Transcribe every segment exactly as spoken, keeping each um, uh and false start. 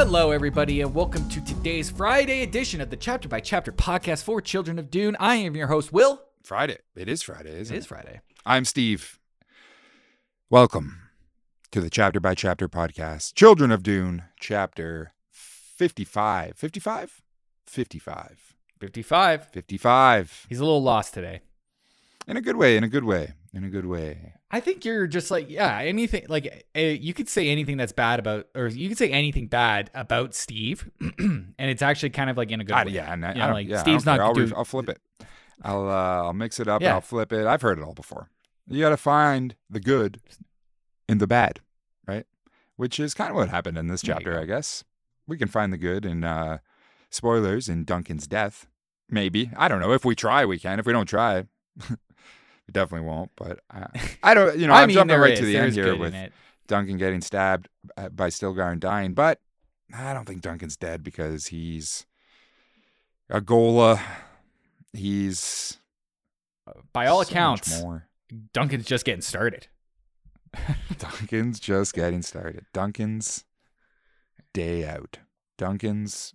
Hello, everybody, and welcome to today's Friday edition of the Chapter by Chapter podcast for Children of Dune. I am your host, Will. Friday. It is Friday, isn't it? It is Friday. I'm Steve. Welcome to the Chapter by Chapter podcast, Children of Dune, chapter fifty-five. fifty-five? fifty-five. fifty-five. fifty-five. He's a little lost today. In a good way, in a good way, in a good way. I think you're just like, yeah, anything, like, uh, you could say anything that's bad about, or you could say anything bad about Steve, and it's actually kind of like in a good I, way. yeah, and I, you I know, don't, like, yeah, Steve's I not I'll, doing, re- I'll flip it. I'll uh, I'll mix it up. Yeah. I'll flip it. I've heard it all before. You got to find the good in the bad, right? Which is kind of what happened in this There you chapter, go. I guess. We can find the good in, uh, spoilers, in Duncan's death. Maybe. I don't know. If we try, we can. If we don't try, we definitely won't. But I, I don't, you know, I I'm mean, jumping there right is, to the there end is here good with in it. Duncan getting stabbed uh, by Stilgar and dying. But I don't think Duncan's dead because he's a Gola. He's By all so much accounts, more. Duncan's just getting started. Duncan's just getting started. Duncan's day out. Duncan's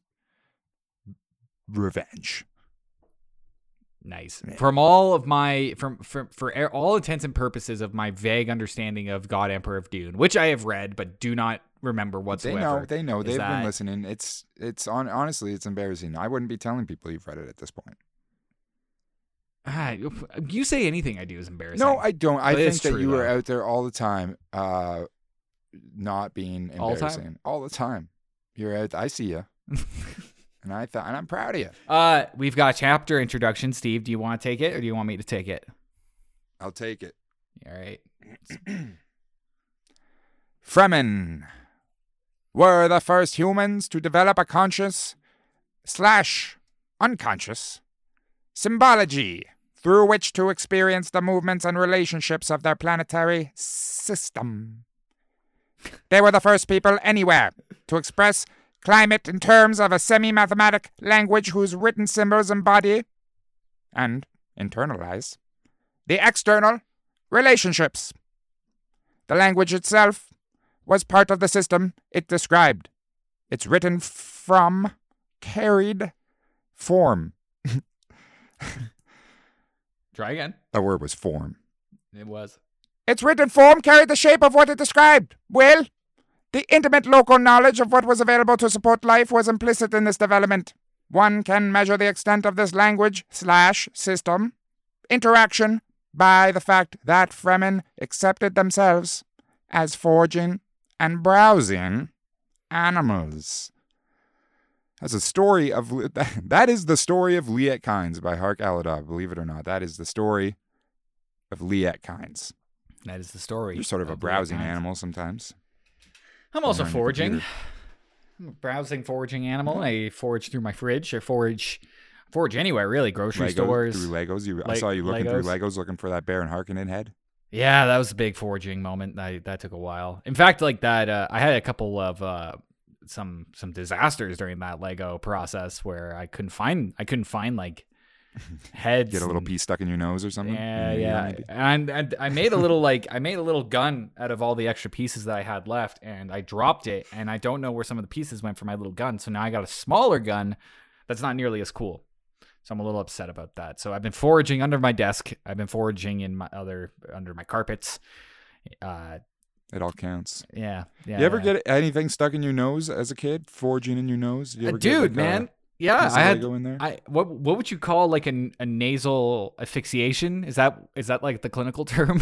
revenge. Nice. Man. From all of my, from, from for a- all intents and purposes of my vague understanding of God Emperor of Dune, which I have read but do not remember They whatsoever. know. They know. is They've that- been listening. It's it's on. Honestly, it's embarrassing. I wouldn't be telling people you've read it at this point. Ah, you say anything I do is embarrassing. No, I don't. I But think it's that true, you are though. out there all the time, uh, not being All the time? embarrassing. All the time. You're out. I see you, and I thought, and I'm proud of you. Uh, we've got chapter introduction. Steve, do you want to take it or do you want me to take it? I'll take it. All right. Fremen were the first humans to develop a conscious slash unconscious symbology through which to experience the movements and relationships of their planetary system. They were the first people anywhere to express climate in terms of a semi-mathematic language whose written symbols embody and internalize the external relationships. The language itself was part of the system it described. It's written from carried form. Try again. The word was form. It was. Its written form carried the shape of what it described. Will, the intimate local knowledge of what was available to support life was implicit in this development. One can measure the extent of this language slash system interaction by the fact that Fremen accepted themselves as foraging and browsing animals. That's a story of that is the story of Liet Kynes by Hark Aladah. Believe it or not, that is the story of Liet Kynes. That is the story. You're sort of a of browsing Liet Kynes. animal sometimes. I'm also You're on your foraging. computer. I'm a browsing, foraging animal. I forage through my fridge. I forage, forage anywhere really. Grocery Legos, stores. through Legos. You, I Le- saw you looking Legos. through Legos, looking for that Baron Harkonnen head. Yeah, that was a big foraging moment. That that took a while. In fact, like that, uh, I had a couple of uh, some some disasters during that Lego process where I couldn't find I couldn't find like heads. Get a little and- piece stuck in your nose or something. Yeah, Maybe, yeah. maybe. And, and I made a little like I made a little gun out of all the extra pieces that I had left, and I dropped it, and I don't know where some of the pieces went for my little gun. So now I got a smaller gun that's not nearly as cool. So I'm a little upset about that. So I've been foraging under my desk. I've been foraging in my other under my carpets. Uh, It all counts. yeah, yeah. You ever yeah. get anything stuck in your nose as a kid? Foraging in your nose? Did you Uh, ever get, dude, like, a man? piece Yeah, of I had. Lego in there? I what what would you call like an, a nasal asphyxiation? Is that is that like the clinical term?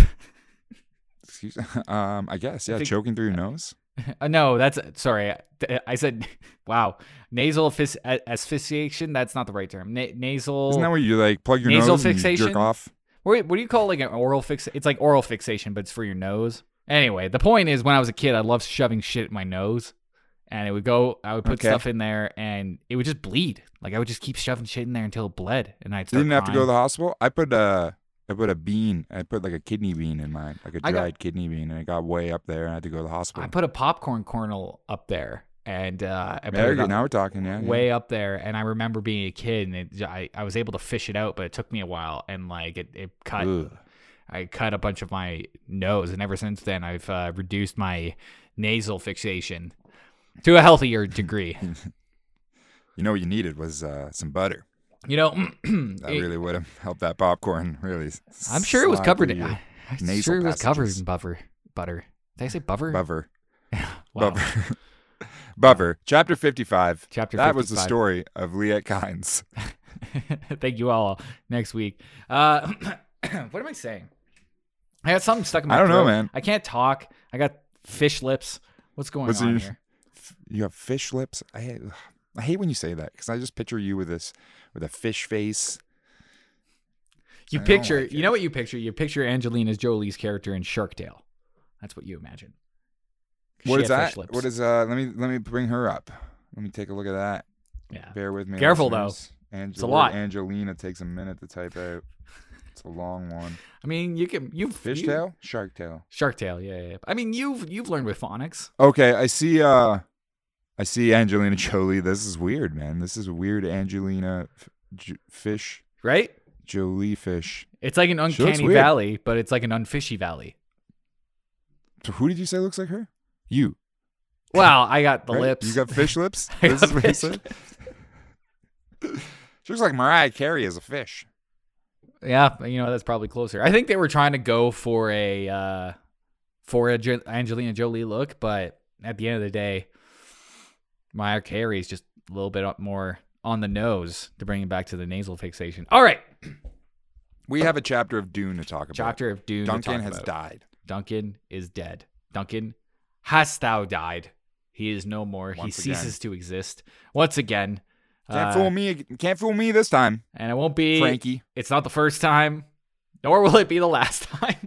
Excuse Um, I guess, yeah, think- choking through your nose. Uh, no, that's sorry. I said, wow, nasal asphyx- asphyxiation. That's not the right term. Na- nasal. Isn't that where you like plug your Nasal nose and you fixation? jerk off? what, what do you call like an oral fix? It's like oral fixation, but it's for your nose. Anyway, the point is, when I was a kid, I loved shoving shit in my nose, and it would go. I would put Okay. stuff in there, and it would just bleed. Like I would just keep shoving shit in there until it bled, and I'd You start didn't have to go to crying. the hospital. I put a, I put a bean. I put like a kidney bean in mine, like a I dried got- kidney bean, and it got way up there, and I had to go to the hospital. I put a popcorn kernel up there, and uh, I put There it you go. up- Now we're talking. Yeah, yeah. way up there, and I remember being a kid, and it, I, I was able to fish it out, but it took me a while, and like it, it cut Ugh. I cut a bunch of my nose, and ever since then I've uh, reduced my nasal fixation. to a healthier degree. You know what you needed was uh, some butter. You know, That it- really would have helped that popcorn. Really, I'm sure it was slide covered through in. your I'm nasal sure it was covered passages. in butter. Butter. Did I say butter? Buffer. Wow. Buffer. Buffer. Chapter fifty-five. Chapter That was the fifty-five. story of Liette Kynes. Thank you all. Next week. Uh, what am I saying? I got something stuck in my I don't know, throat. man. I can't talk. I got fish lips. What's going What's on in your- here? You have fish lips. I hate, I hate when you say that because I just picture you with this, with a fish face. You I don't picture, like you it. know what you picture? You picture Angelina Jolie's character in Shark Tale. That's what you imagine. What She is had that? fish lips. What is uh? Let me let me bring her up. Let me take a look at that. Yeah. Bear with me. Careful, though. listeners. Ange- It's a word lot. Angelina takes a minute to type out. It's a long one. I mean, you can you've you- Fishtail, shark tail. Shark Tale. Yeah, yeah, yeah. I mean, you've you've learned with phonics. Okay, I see. Uh, I see Angelina Jolie. This is weird, man. This is weird. Angelina f- J- fish, Right? Jolie fish. It's like an She looks uncanny weird. valley, but it's like an unfishy valley. So who did you say looks like her? You. Well, I got the right? lips. You got fish lips. I This got is what you fish said. She looks like Mariah Carey as a fish. Yeah, you know that's probably closer. I think they were trying to go for a uh, for a Jo- Angelina Jolie look, but at the end of the day, Mariah Carey is just a little bit up more on the nose to bring it back to the nasal fixation. All right, We have a chapter of Dune to talk about. chapter of Dune. to Duncan talk has about. died. Duncan is dead. Duncan, hast thou died? He is no more. Once he again. ceases to exist once again. Can't Uh, fool me. Can't fool me this time, And it won't be. Frankie. It's not the first time, nor will it be the last time.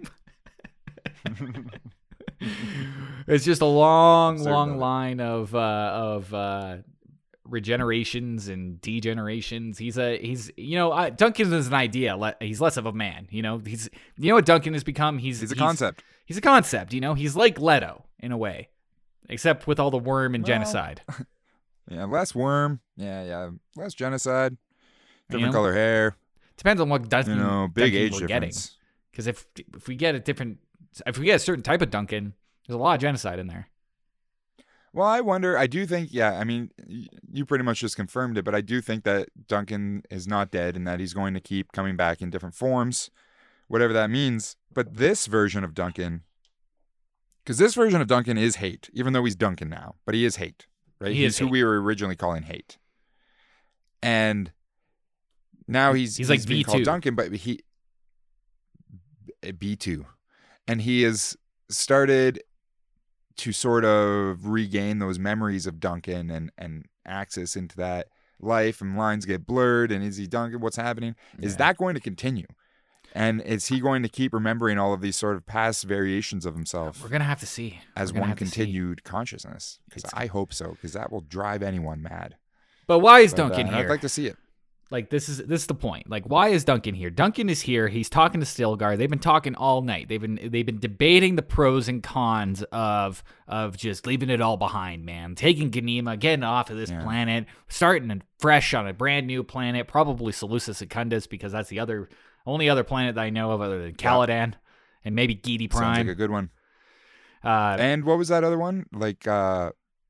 It's just a long, certain long of it. line of uh, of uh, regenerations and degenerations. He's a he's you know uh, Duncan is an idea. Le- He's less of a man. You know he's you know what Duncan has become. He's He's a concept. He's a concept. You know he's like Leto in a way, except with all the worm and Well, genocide. Yeah, less worm. Yeah, yeah, less genocide. Different You know? color hair. Depends on what Duncan, You know, big Duncan age we're getting. difference. Because if if we get a different, if we get a certain type of Duncan, there's a lot of genocide in there. Well, I wonder. I do think. Yeah, I mean, y- you pretty much just confirmed it, but I do think that Duncan is not dead and that he's going to keep coming back in different forms, whatever that means. But this version of Duncan, because this version of Duncan is hate, even though he's Duncan now, but he is hate, right? He he's is who hate. we were originally calling hate, and now he's He's like being V called two. Duncan, but he B two, and he has started to sort of regain those memories of Duncan and and access into that life, and lines get blurred, and is he Duncan? What's happening? Is Yeah. that going to continue? And is he going to keep remembering all of these sort of past variations of himself We're gonna have to see as We're gonna one have to see. continued consciousness? Because It's- I hope so, because that will drive anyone mad. But why is But, uh, Duncan and here? I'd like to see it. Like this is this is the point. Like why is Duncan here? Duncan is here. He's talking to Stilgar. They've been talking all night. They've been they've been debating the pros and cons of of just leaving it all behind, man. Taking Ganima, getting off of this Yeah. planet, starting and fresh on a brand new planet, probably Seleucus Secundus, because that's the other only other planet that I know of other than Caladan and maybe Geety Sounds Prime. like a good one. uh, And what was that other one? Like uh,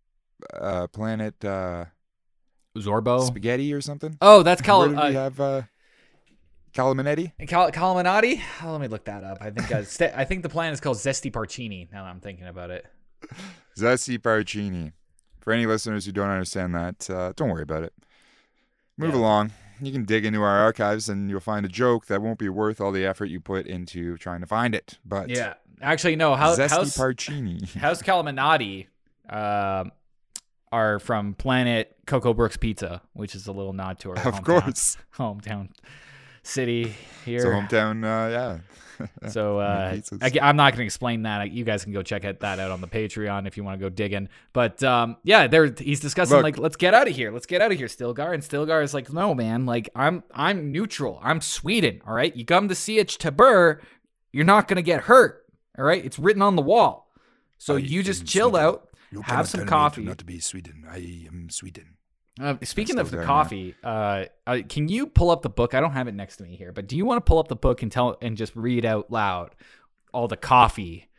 uh, Planet uh, Zorbo. Spaghetti or something? Oh, that's Where Cal. did Uh, we have uh, Calaminetti? Cal- Calaminati? Oh, let me look that up. I think uh, st- I think the planet is called Zesty Parcini. Now that I'm thinking about it. Zesty Parcini. For any listeners who don't understand that, uh, don't worry about it. Move Yeah. along. You can dig into our archives and you'll find a joke that won't be worth all the effort you put into trying to find it. But Yeah, actually, no. How, Zesty House Parcini. House Calaminati um, are from Planet Cocoa Brooks Pizza, which is a little nod to our Of hometown, course. hometown city here. It's a hometown, uh, yeah. So uh, Make pizzas. I, am not going to explain that. You guys can go check it, that out on the Patreon if you want to go digging. But um, yeah, there he's discussing Look. like, let's get out of here. Let's get out of here, Stilgar. And Stilgar is like, no, man. Like I'm I'm neutral. I'm Sweden. All right. You come to C H Tabur, you're not going to get hurt. All right. It's written on the wall. So I you just am chill Sweden. out, You have cannot some tell me coffee. Not to be Sweden. I am Sweden. Uh, speaking That's of the Stilgar, coffee, uh, uh, can you pull up the book? I don't have it next to me here, but do you want to pull up the book and tell and just read out loud all the coffee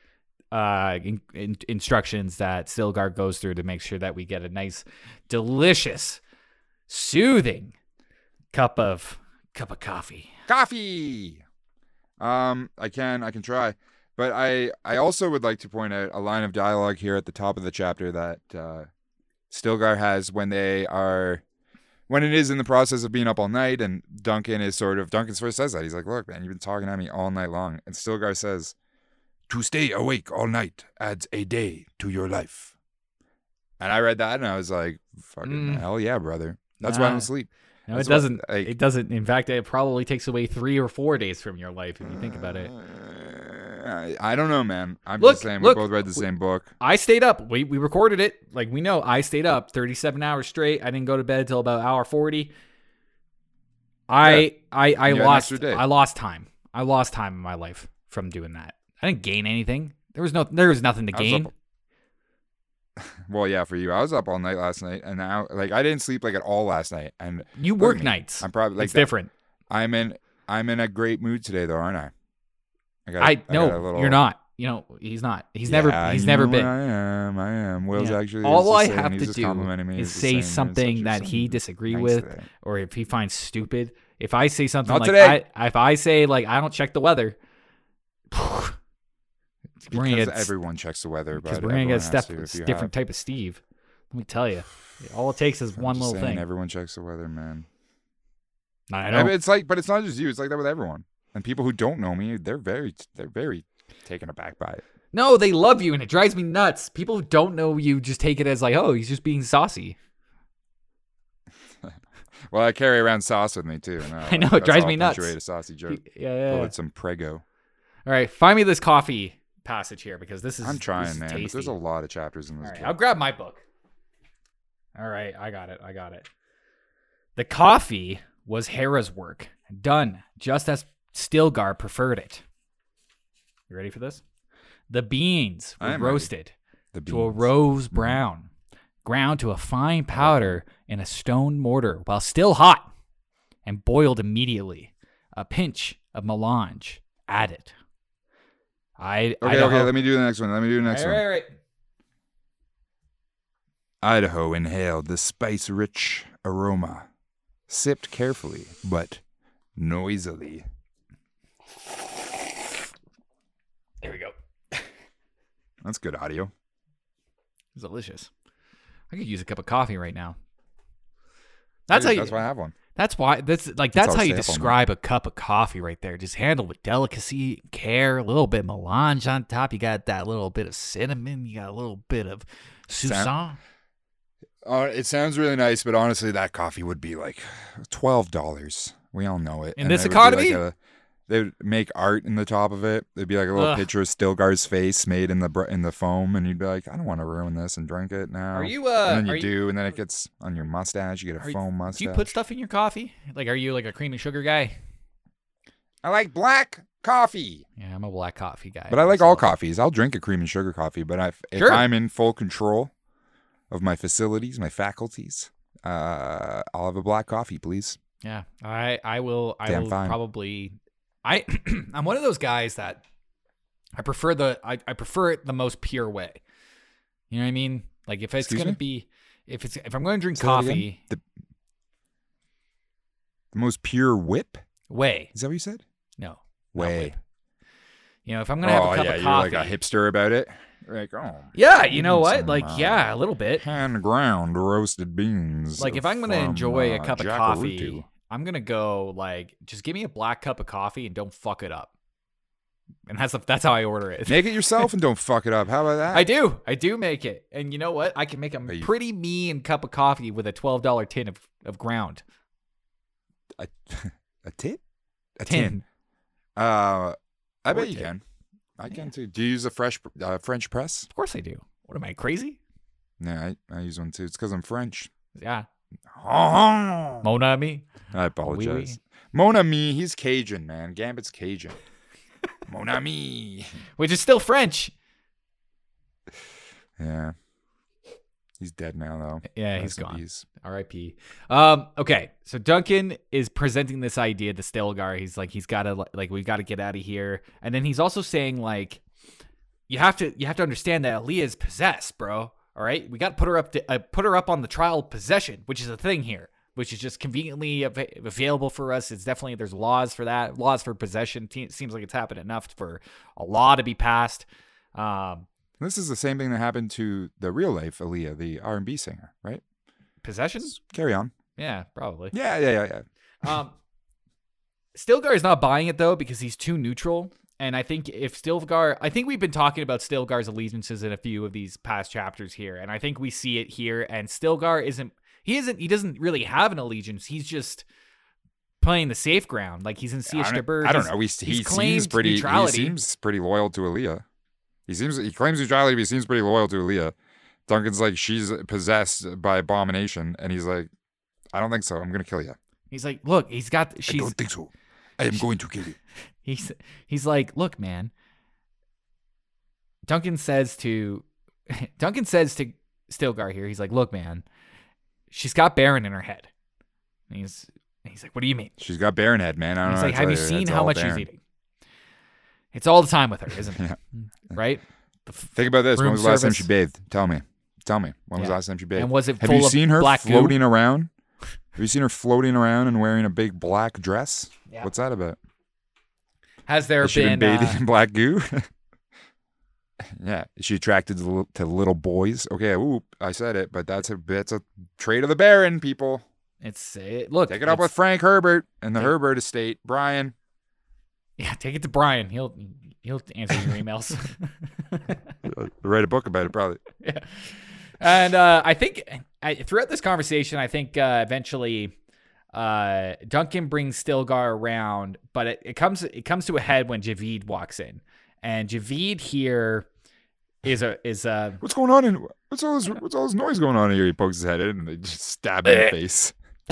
uh, in, in, instructions that Stilgar goes through to make sure that we get a nice, delicious, soothing cup of cup of coffee. Coffee. Um, I can I can try, but I I also would like to point out a line of dialogue here at the top of the chapter that uh, Stilgar has when they are. When it is in the process of being up all night, and Duncan is sort of, Duncan first says that. He's like, look, man, you've been talking at me all night long. And Stilgar says, to stay awake all night adds a day to your life. And I read that and I was like, fucking Mm. hell yeah, brother. That's Nah. why I don't sleep. No, That's it doesn't. What, like, it doesn't. In fact, it probably takes away three or four days from your life if you think about it. I, I don't know, man. I'm Look, just saying look, we both read the same book. I stayed up. We we recorded it. Like, we know I stayed up thirty-seven hours straight. I didn't go to bed till about hour forty. I Yeah. I I You had an lost extra day. I lost time. I lost time in my life from doing that. I didn't gain anything. There was no there was nothing to I was gain. up- Well, yeah, for you. I was up all night last night, and now, like, I didn't sleep, like, at all last night. And You look work at me. nights. I'm probably, like, it's different. I'm in I'm in a great mood today, though, aren't I? I got. I got no, a little, you're not. You know, he's not. He's Yeah, never he's you never know been. I am. I am. Will's Yeah. actually. All is I just saying, have he's to just do complimenting me. is He's just say saying, "You're something such a that he son." disagree Thanks with, for that. or if he finds stupid. If I say something Not like today. I, if I say like I don't check the weather, we're gonna Because get everyone checks the weather, because but we're gonna everyone get has step, to if you different type of Steve. Let me tell you, all it takes is have. I'm one just little saying, thing. Everyone checks the weather, man. I I know. mean, it's like, but it's not just you. It's like that with everyone. And people who don't know me, they're very, they're very taken aback by it. No, they love you, and it drives me nuts. People who don't know you just take it as like, oh, he's just being saucy. Well, I carry around sauce with me too. And I know, it that's drives all me nuts. punctuate a saucy joke. Yeah, yeah. Call yeah. it some Prego. All right, find me this coffee passage here because this is. I'm this trying, is man. But tasty. there's a lot of chapters in All this right, book. I'll grab my book. All right, I got it. I got it. The coffee was Hera's work, done just as Stilgar preferred it. You ready for this? The beans I were am ready. roasted The to a beans. rose brown, ground to a fine powder in a stone mortar while still hot, and boiled immediately. A pinch of melange added. I Okay, Idaho, okay. Let me do the next one. Let me do the next All one. right, all right. Idaho inhaled the spice-rich aroma, sipped carefully but noisily. There we go. That's good audio. It's delicious. I could use a cup of coffee right now. That's Dude, how you, that's why I have one. That's why that's like That's that's how how you stay up all night. describe a cup of coffee right there. Just handled with delicacy, care, a little bit of melange on top. You got that little bit of cinnamon. You got a little bit of Susan. Uh, it sounds really nice, but honestly, that coffee would be like twelve dollars. We all know it. In And this there would be economy? like a- they would make art in the top of it. There'd be like a little Ugh. picture of Stilgar's face made in the br- in the foam, and you'd be like, I don't want to ruin this and drink it now. Are you uh? and then you are do, and then it gets on your mustache. You get are a you- foam mustache. Do you put stuff in your coffee? Like, are you like a cream and sugar guy? I like black coffee. Yeah, I'm a black coffee guy. But I like all myself. coffees. I'll drink a cream and sugar coffee. But I, if Sure. I'm in full control of my facilities, my faculties, uh, I'll have a black coffee, please. Yeah, I I will I Damn will fine. probably I I'm one of those guys that I prefer the I, I prefer it the most pure way. You know what I mean? Like if it's Excuse gonna me? be if it's if I'm going to drink Say that again? coffee The, the most pure whip? way Is that what you said? no not Way. whip. You know if I'm gonna have oh a cup yeah, of you're coffee. like a hipster about it. Like oh yeah, you know mm, what? some, Like uh, yeah, a little bit. hand ground roasted beans. Like if I'm gonna from, enjoy a uh, cup of Jackalootoo. coffee, I'm gonna go like just give me a black cup of coffee and don't fuck it up. And that's that's how I order it. Make it yourself and don't fuck it up. How about that? I do. I do make it. And you know what? I can make a Are you- pretty mean cup of coffee with a twelve dollar tin of, of ground. a, a tit? A Tin. tin. Uh, I Or bet you tin. can. I Yeah. can too. Do you use a fresh uh, French press? Of course I do. What am I, crazy? Yeah, I, I use one too. It's because I'm French. Yeah. I Mon ami. apologize. Oui, oui. Mon ami, he's Cajun, man. Gambit's Cajun. Mon ami. Which is still French. Yeah. He's dead now, though. Yeah, he's Rest in gone. peace. R I P Um, okay, so Duncan is presenting this idea to Stilgar. He's like, he's got to, like, we've got to get out of here. And then he's also saying, like, you have to you have to understand that Aaliyah is possessed, bro. All right, we got to put her up to uh, put her up on the trial of possession, which is a thing here, which is just conveniently av- available for us. It's definitely there's laws for that, laws for possession. It seems like it's happened enough for a law to be passed. Um, This is the same thing that happened to the real life Aaliyah, the R and B singer, right? possession? Carry on. Yeah, probably. Yeah, yeah, yeah, yeah. Um, Stilgar is not buying it though because he's too neutral. And I think if Stilgar, I think we've been talking about Stilgar's allegiances in a few of these past chapters here, and I think we see it here. And Stilgar isn't, he isn't, he doesn't really have an allegiance. He's just playing the safe ground, like he's in Siege I de don't, Burr. I don't He's- know. He, he's he claimed seems pretty. He neutrality. seems pretty loyal to Aaliyah. He seems he claims neutrality, but he seems pretty loyal to Aaliyah. Duncan's like, she's possessed by abomination, and he's like, I don't think so. I'm gonna kill you. He's like, look, he's got. She's. I don't think so. I am going to kill you. He's he's like, look, man. Duncan says to Duncan says to Stilgar here. He's like, look, man. She's got Baron in her head. And he's and he's like, what do you mean? She's got Baron head, man. I don't He's know. like, how to have you tell seen It's how all much Baron. she's eating? It's all the time with her, isn't it? Yeah. Right? The f- Think about this. When Room was the last time service. she bathed? Tell me. Tell me. When was Yeah. the last time she bathed? and was it Have full you of seen her black goo? floating around? Have you seen her floating around and wearing a big black dress? Yeah. What's that about? Has there Has she been, been bathing uh, in black goo? Yeah. Is she attracted to, li- to little boys? Okay, oop, I said it, but that's a that's a trait of the Baron, people. it's it, look, Take it up with it's- Frank Herbert and the Take- Herbert estate. Brian. yeah, take it to Brian. He'll he'll answer your emails. Write a book about it, probably. Yeah. And uh, I think I, throughout this conversation, I think uh, eventually uh, Duncan brings Stilgar around, but it, it comes it comes to a head when Javid walks in, and Javid here is a is a What's going on in what's all this what's all this noise going on here? He pokes his head in and they just stab him in the face.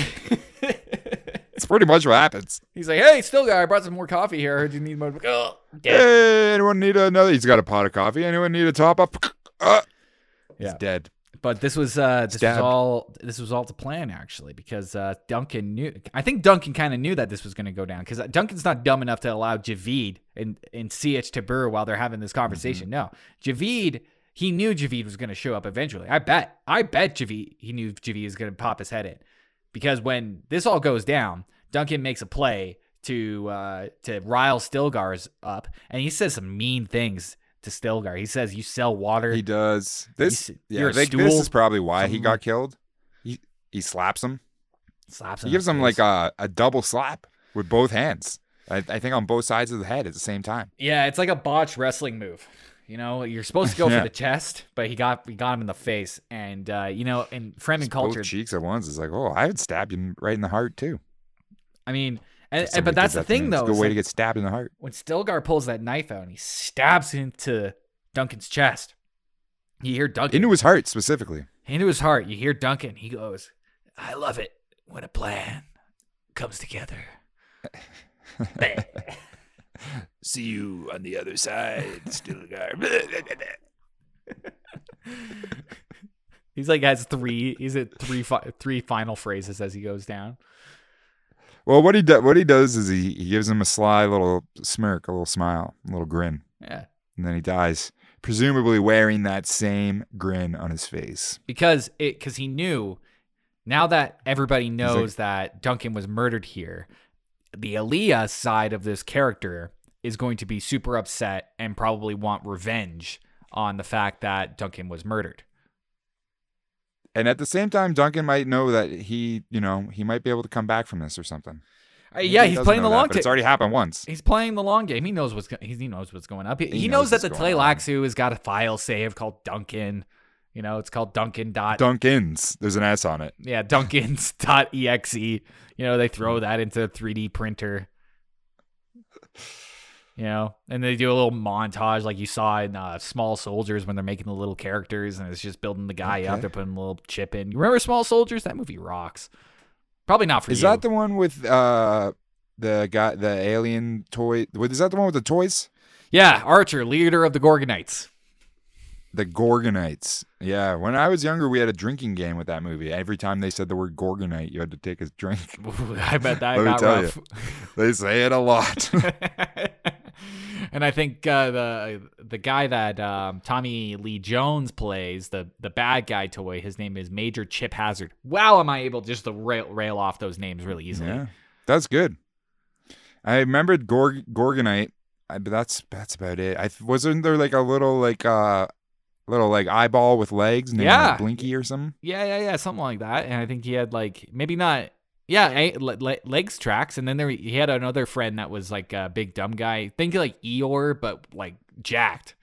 It's pretty much what happens. he's like, hey, Stilgar, I brought some more coffee here. I heard you need more. Oh, dead. Hey, anyone need another? He's got a pot of coffee. Anyone need a top up? Uh, Yeah. He's dead. But this was uh, this Stabbed. was all this was all to plan actually because uh, Duncan knew. I think Duncan kind of knew that this was going to go down because Duncan's not dumb enough to allow Javid and and C H Tabur while they're having this conversation. No, Javid. He knew Javid was going to show up eventually. I bet. I bet Javid. He knew Javid was going to pop his head in because when this all goes down, Duncan makes a play to uh, to rile Stilgar's up, and he says some mean things to Stilgar. He says, "You sell water." He does. This You s- yeah, you're I a think this stool. is probably why he Something got like- killed. He he slaps him. Slaps He him gives in him the like face. a, a double slap with both hands. I, I think on both sides of the head at the same time. Yeah, it's like a botched wrestling move. You know, you're supposed to go Yeah. for the chest, but he got he got him in the face. And uh, you know, in Fremen culture, Both cheeks at once. It's like, oh, I would stab you right in the heart too. I mean, and, If and- but somebody that's did the that to me, thing it's though. a good is way like to get stabbed in the heart. when Stilgar pulls that knife out and he stabs into Duncan's chest, you hear Duncan Into his heart specifically. into his heart. You hear Duncan. He goes, "I love it when a plan comes together." See you on the other side, Stilgar. He's like has three. He's at three fi- three final phrases as he goes down. Well, what he do, what he does is he, he gives him a sly little smirk, a little smile, a little grin, Yeah. and then he dies, presumably wearing that same grin on his face. because it because he knew now that everybody knows that Duncan was murdered here, the Aaliyah side of this character is going to be super upset and probably want revenge on the fact that Duncan was murdered. And at the same time, Duncan might know that he, you know, he might be able to come back from this or something. Uh, yeah, He he's doesn't playing know the that, long but It's game. already happened once. He's playing the long game. He knows what's go- he he knows what's going up. He, He he knows knows, that the what's going on. Tleilaxu has got a file save called Duncan. You know, it's called Duncan dot Duncans. There's an S on it. yeah Duncans dot exe. You know, they throw that into a three D printer. You know, and they do a little montage like you saw in uh, Small Soldiers when they're making the little characters, and it's just building the guy up. Okay. They're putting a little chip in. You remember Small Soldiers? That movie rocks. Probably not for Is you. that the one with uh the guy, the alien toy? Wait, is that the one with the toys? yeah, Archer, leader of the Gorgonites. The Gorgonites. Yeah, when I was younger, we had a drinking game with that movie. Every time they said the word Gorgonite, you had to take a drink. Ooh, I bet that Let me got tell rough. They say it a lot. And I think uh, the the guy that um, Tommy Lee Jones plays, the the bad guy toy, his name is Major Chip Hazard. Wow, am I able just to rail, rail off those names really easily? Yeah, that's good. I remembered Gorg- Gorgonite, I, but that's that's about it. I wasn't there like a little like uh little like eyeball with legs named Yeah. like Blinky or something. Yeah, yeah, yeah, something like that. And I think he had like maybe not, yeah, eh, le- le- legs tracks. And then there he had another friend that was like a big dumb guy. Think like Eeyore, but like jacked.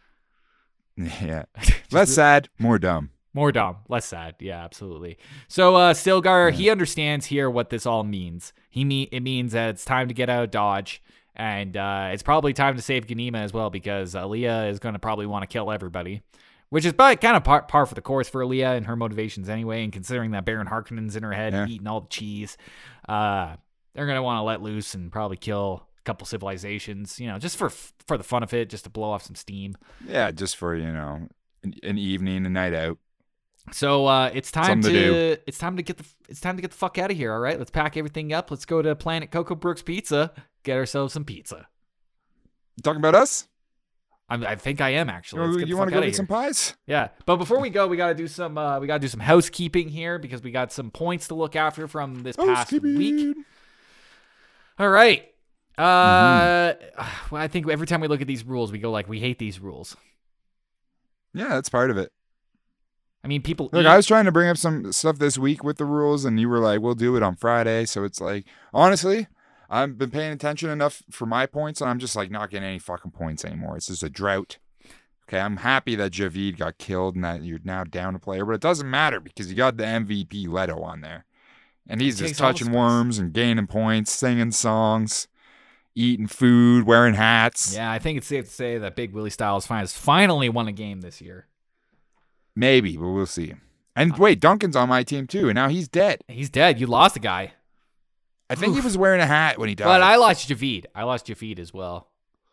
Yeah, less sad, more dumb. More dumb, less sad. Yeah, absolutely. So uh, Stilgar, yeah. he understands here what this all means. He mean it means that it's time to get out of Dodge, and uh, it's probably time to save Ganima as well because Aaliyah is going to probably want to kill everybody, which is probably kind of par, par for the course for Aaliyah and her motivations anyway. And considering that Baron Harkonnen's in her head, yeah. eating all the cheese, uh, they're going to want to let loose and probably kill a couple civilizations, you know, just for for the fun of it, just to blow off some steam. Yeah, just for you know, an, an evening, a night out. So uh, it's time Something to, to it's time to get the it's time to get the fuck out of here. All right, let's pack everything up. Let's go to Planet Coco Brooks Pizza, get ourselves some pizza. You talking about us? I'm, I think I am actually. You, Let's you want to go get some pies? Yeah, but before we go, we got to do some uh, we got to do some housekeeping here because we got some points to look after from this past week. All right. Uh, mm-hmm. Well, I think every time we look at these rules, we go like, we hate these rules. Yeah, that's part of it. I mean, people. Look, eat. I was trying to bring up some stuff this week with the rules, and you were like, "We'll do it on Friday." So it's like, honestly, I've been paying attention enough for my points, and I'm just like not getting any fucking points anymore. It's just a drought. Okay, I'm happy that Javid got killed and that you're now down a player, but it doesn't matter because you got the M V P Leto on there, and he's just touching worms and gaining points, singing songs, eating food, wearing hats. Yeah, I think it's safe to say that Big Willie Styles has finally won a game this year. Maybe, but we'll see. And wait, Duncan's on my team too, and now he's dead. He's dead. You lost a guy. I think Oof. he was wearing a hat when he died. But I lost Javid. I lost Javid as well.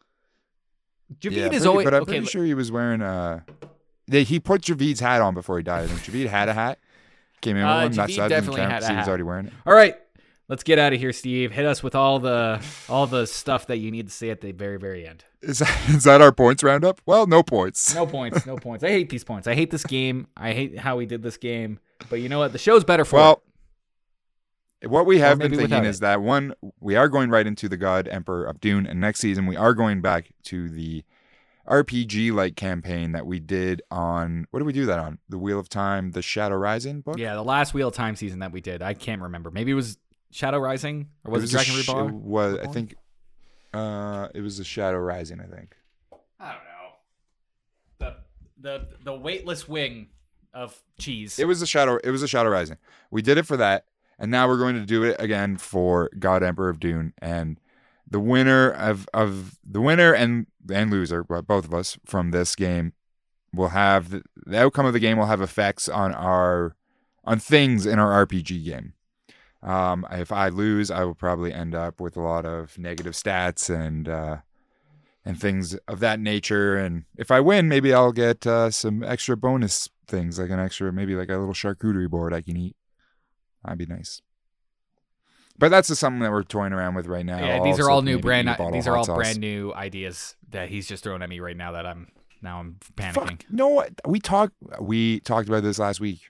Javid yeah, is pretty, always. But I'm okay, pretty sure he was wearing a. He put Javid's hat on before he died. I think Javid had a hat. Came in with uh, one. Javid That's that definitely count had a hat. He was hat. already wearing it. All right. Let's get out of here, Steve. Hit us with all the all the stuff that you need to say at the very, very end. Is that, is that our points roundup? Well, no points. No points. No points. I hate these points. I hate this game. I hate how we did this game. But you know what? The show's better for well, it. What we have been maybe thinking is it. that, one, we are going right into the God Emperor of Dune, and next season we are going back to the R P G-like campaign that we did on, what did we do that on? The Wheel of Time, the Shadow Rising book? Yeah, the last Wheel of Time season that we did. I can't remember. Maybe it was Shadow Rising? Or was it, was it Dragon sh- Reborn? It was, I think, uh, it was the Shadow Rising, I think. I don't know. The the the weightless wing of cheese. It was a shadow. It was a Shadow Rising. We did it for that, and now we're going to do it again for God Emperor of Dune. And the winner of of the winner and and loser, both of us from this game, will have the, the outcome of the game will have effects on our on things in our R P G game. Um, if I lose, I will probably end up with a lot of negative stats and. Uh, and things of that nature. And if I win, maybe I'll get uh, some extra bonus things, like an extra, maybe like a little charcuterie board I can eat. That'd be nice. But that's just something that we're toying around with right now. Yeah, these also are all new brand. These are all sauce. brand new ideas that he's just throwing at me right now. That I'm now I'm panicking. Fuck, no, we talked. We talked about this last week.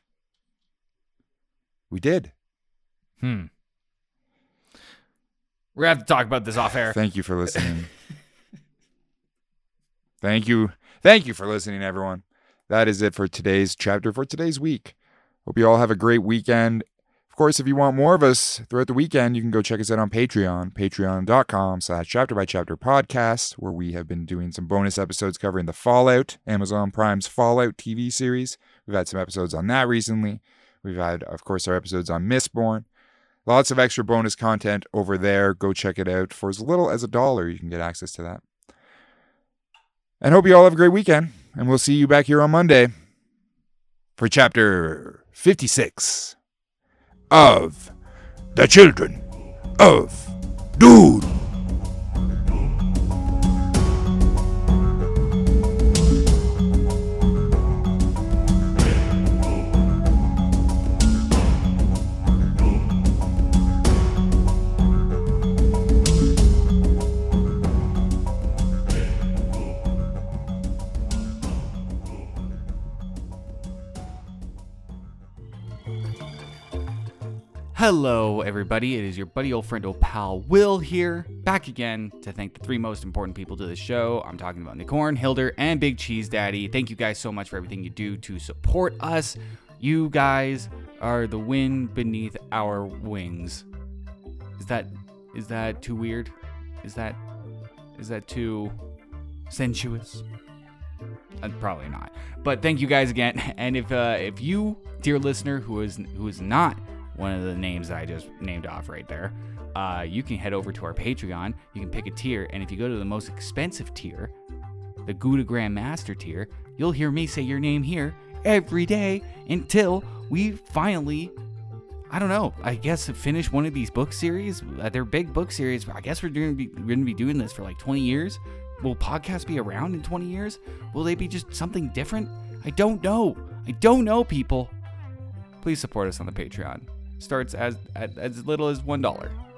We did. Hmm. We're gonna have to talk about this off air. Thank you for listening. Thank you. Thank you for listening, everyone. That is it for today's chapter, for today's week. Hope you all have a great weekend. Of course, if you want more of us throughout the weekend, you can go check us out on Patreon, patreon.com slash chapter by chapter podcast, where we have been doing some bonus episodes covering the Fallout, Amazon Prime's Fallout T V series. We've had some episodes on that recently. We've had, of course, our episodes on Mistborn. Lots of extra bonus content over there. Go check it out. For as little as a dollar, you can get access to that. And hope you all have a great weekend. And we'll see you back here on Monday for chapter fifty-six of The Children of Dune. Hello, everybody. It is your buddy, old friend, old pal, Will here, back again to thank the three most important people to the show. I'm talking about Nicorn, Hilder, and Big Cheese Daddy. Thank you guys so much for everything you do to support us. You guys are the wind beneath our wings. Is that is that too weird? Is that is that too sensuous? Uh, probably not. But thank you guys again. And if uh, if you, dear listener, who is who is not one of the names that I just named off right there, uh, you can head over to our Patreon. You can pick a tier, and if you go to the most expensive tier, the Gouda Grand Master tier, you'll hear me say your name here every day until we finally, I don't know, I guess finish one of these book series. Uh, they're big book series. I guess we're doing we're going to be doing this for like twenty years. Will podcasts be around in twenty years? Will they be just something different? I don't know. I don't know, people. Please support us on the Patreon. Starts as at as little as one dollar.